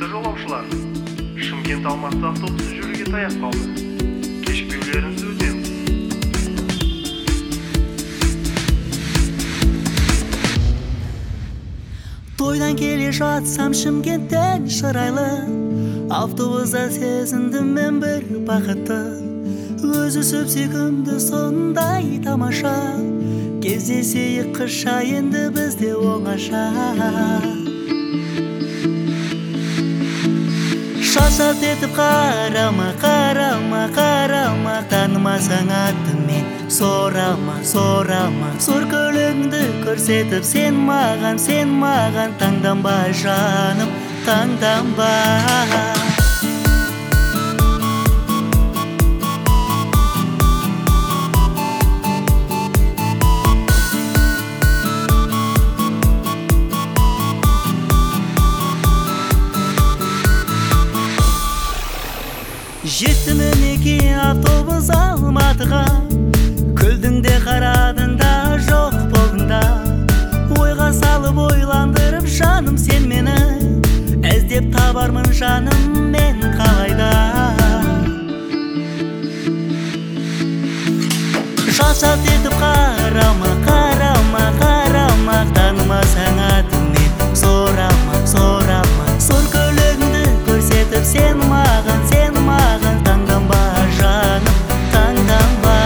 Құрметті жолаушылар, Шымкент Алматы автобусы жүруге таяп қалды. Кешікпеулеріңізді өтінеміз. Тойдан келе жатсам Шымкенттен шырайлы, автобуста сезіндім мен бір бақытты. Өзі сөп-сүйкімді сондай тамаша, кездесейік қысша енді бізде оңаша. Шашат етіп қарама, қарама, қарама, танымасаң атымен сорама, сорама. Сор көліңді көрсетіп сен маған таңданба жаным, таңданба. Жетті мінеки автобус Алматыға, күлдің де қарадың да жоқ болдың да. Ойға салып ойландырып жаным сен мені, іздеп табармын жаным мен қалайда. Шашат етіп қарама, қарама, қарама, танымасаң атымен сорама, сорама. Сор көлігіңді көрсетіп сен маған таңданба жаным, таңданба.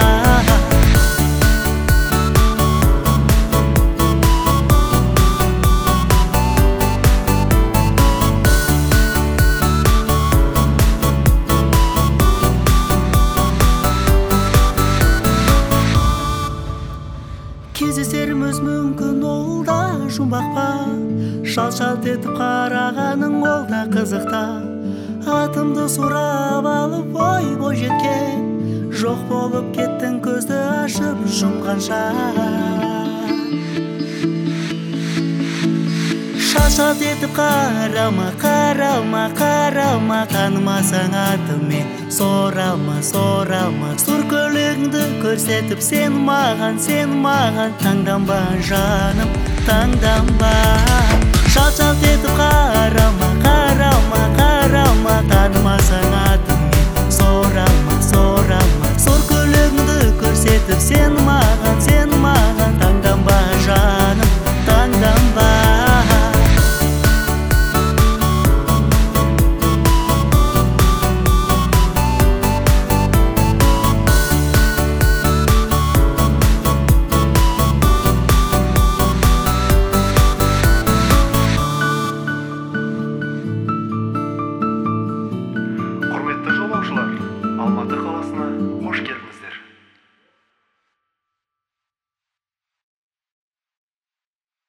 Кездесеріміз мүмкін ол да жұмбақ па, шалт-шалт етіп қарағаның ол да қызықта. Атымды сұрап алып ой жеткен, жоқ болып кеттің көзді ашып жұмғанша. Шалт-шалт етіп қарама, қарама, қарама, танымасаң атымен сорама, сорама. Сұр көлігіңді көрсетіп сен маған таңданба жаным, таңданба. Шалт-шалт етіп қарама, қарама, қарама, танымасаң атымен сорама, сорама. Сұр көлігіңді көрсетіп сен маған таңданба жаным, таңданба. Құрметті жолаушылар, Алматы қаласына қош келдіңіздер.